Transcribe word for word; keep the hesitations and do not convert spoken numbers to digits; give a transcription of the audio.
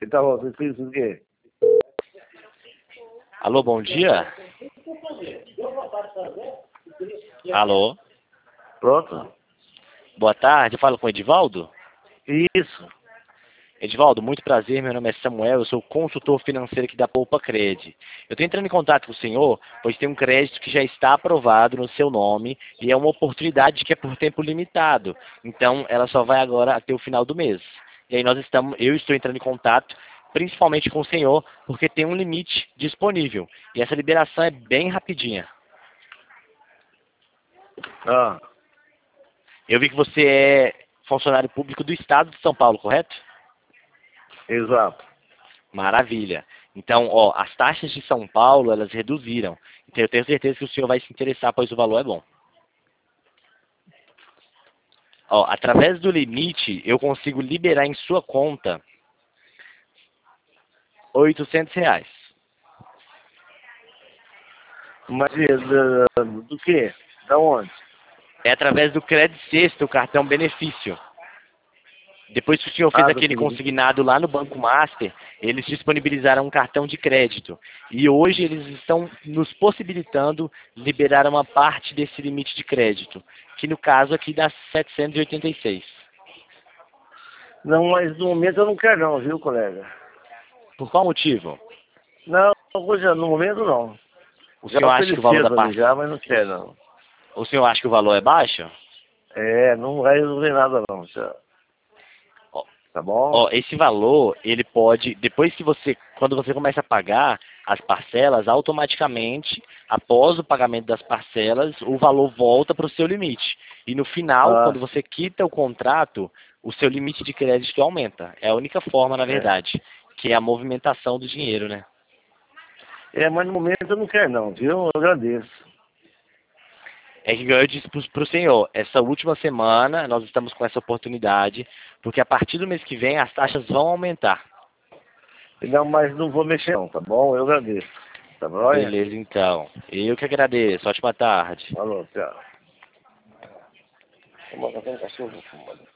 Tá bom, você fez o quê? Alô, bom dia. Alô, Pronto? boa tarde. Eu falo com o Edivaldo. Isso. Edivaldo, muito prazer. Meu nome é Samuel. Eu sou consultor financeiro aqui da Poupa Cred. Eu estou entrando em contato com o senhor, pois tem um crédito que já está aprovado no seu nome e é uma oportunidade que é por tempo limitado. Então, ela só vai agora até o final do mês. E aí nós estamos, eu estou entrando em contato principalmente com o senhor, porque tem um limite disponível. E essa liberação é bem rapidinha. Ah, Eu vi que você é funcionário público do Estado de São Paulo, correto? exato. Maravilha. Então, ó, as taxas de São Paulo, elas reduziram. Então, eu tenho certeza que o senhor vai se interessar, pois o valor é bom. Ó, através do limite, eu consigo liberar em sua conta oitocentos reais. Mas e, do, do quê? Da onde? É através do Crédito Sexta, o cartão benefício. Depois que o senhor fez Ah, do aquele que? consignado lá no Banco Master, eles disponibilizaram um cartão de crédito. E hoje eles estão nos possibilitando liberar uma parte desse limite de crédito, que no caso aqui dá setecentos e oitenta e seis. Não, mas no momento eu não quero não, viu, colega? Por qual motivo? Não, hoje, no momento não. O Já senhor acha que o valor da ofereceram ali parte... já, mas não quero não. O senhor acha que o valor é baixo? É, não vai resolver nada não, já. Ó, Tá bom? ó, esse valor, ele pode, depois que você, quando você começa a pagar as parcelas, automaticamente, após o pagamento das parcelas, o valor volta para o seu limite. E no final, Ah, quando você quita o contrato, o seu limite de crédito aumenta. É a única forma, na é. verdade, que é a movimentação do dinheiro, né? É, mas no momento eu não quero não, viu? Eu agradeço. É que eu disse para o senhor, essa última semana nós estamos com essa oportunidade, porque a partir do mês que vem as taxas vão aumentar. Não, mas não vou mexer não, tá bom? Eu agradeço. Tá bom? Beleza, então. Eu que agradeço. Ótima tarde. Falou, tchau. Vamos matar um cachorro, mano.